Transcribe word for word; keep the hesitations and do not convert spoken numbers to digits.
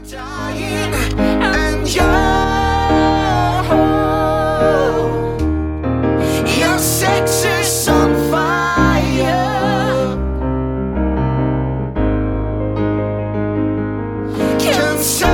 dying, and you're, your sex is on fire. Can't